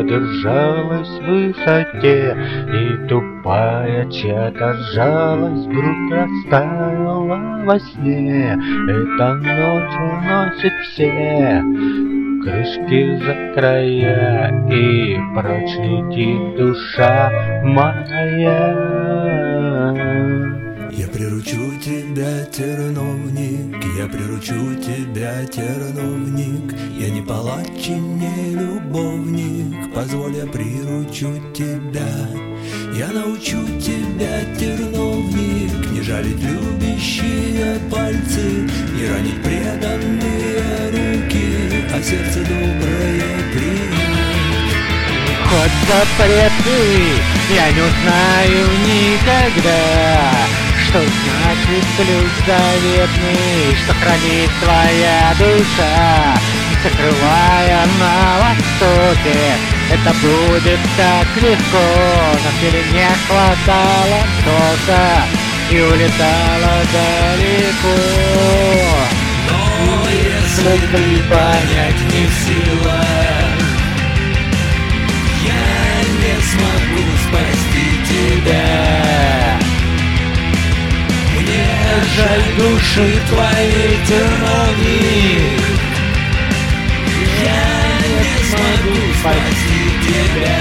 держалась в высоте, и тупая чья-то жалость вдруг растаяла во сне. Эта ночь уносит все крышки за края, и прочь летит душа моя. Я приручу тебя, терновник, я приручу тебя, терновник. Я не палач и не любовник, позволь, я приручу тебя. Я научу тебя, терновник, не жалить любящие пальцы, не ранить преданные руки, а сердце доброе принять. Хоть запретный, я не узнаю никогда, что значит ключ заветный, что хранит твоя душа, не сокрывая на востоке. Это будет так легко, но в теле не хватало тока и улетала далеко. Но если ты понять не в силах, я не смогу спасти тебя. Мне жаль души твоей, терновник, я не смогу спасти тебя.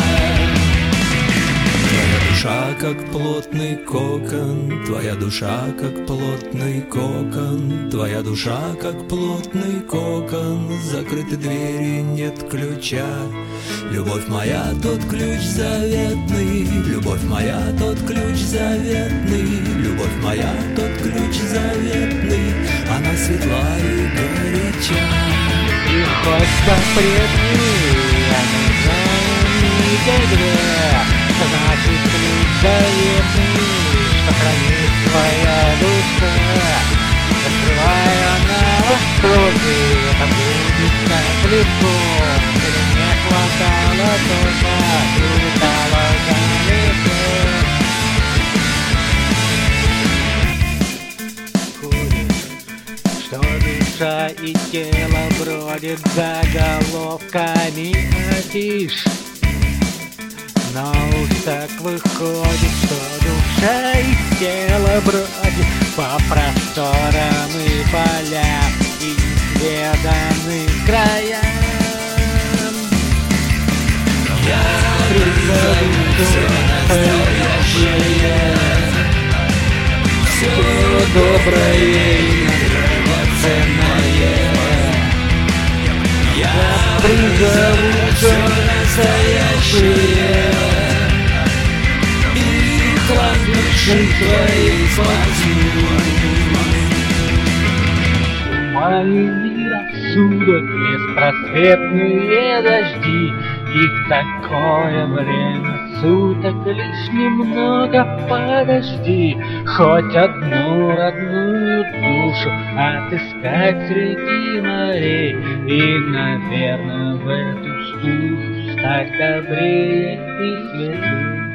Твоя душа как плотный кокон, твоя душа как плотный кокон, твоя душа как плотный кокон, закрыты двери, нет ключа. Любовь моя, тот ключ заветный, любовь моя, тот ключ заветный, любовь моя, тот ключ заветный, она светла и горяча. И хоть запретный, я не знаю никогда, что значит ключ заветный, что хранит твоя душа. Раскрывая на востоке, это будет так легко, или не хватало тока, и улетала далеко. Что душа и тело бродит заголовками афиш, но уж так выходит, что душа и тело бродит по просторам и полям и неизведанным краям. Я призову все настоящее, все доброе и драгоценное. Я призову все настоящее, и хлад души твоей спасу. Туманный рассудок, беспросветные дожди, и в такое время суток лишь немного подожди, хоть одну родную душу отыскать среди морей, и, наверное, в эту стужу стать добрее и светлее.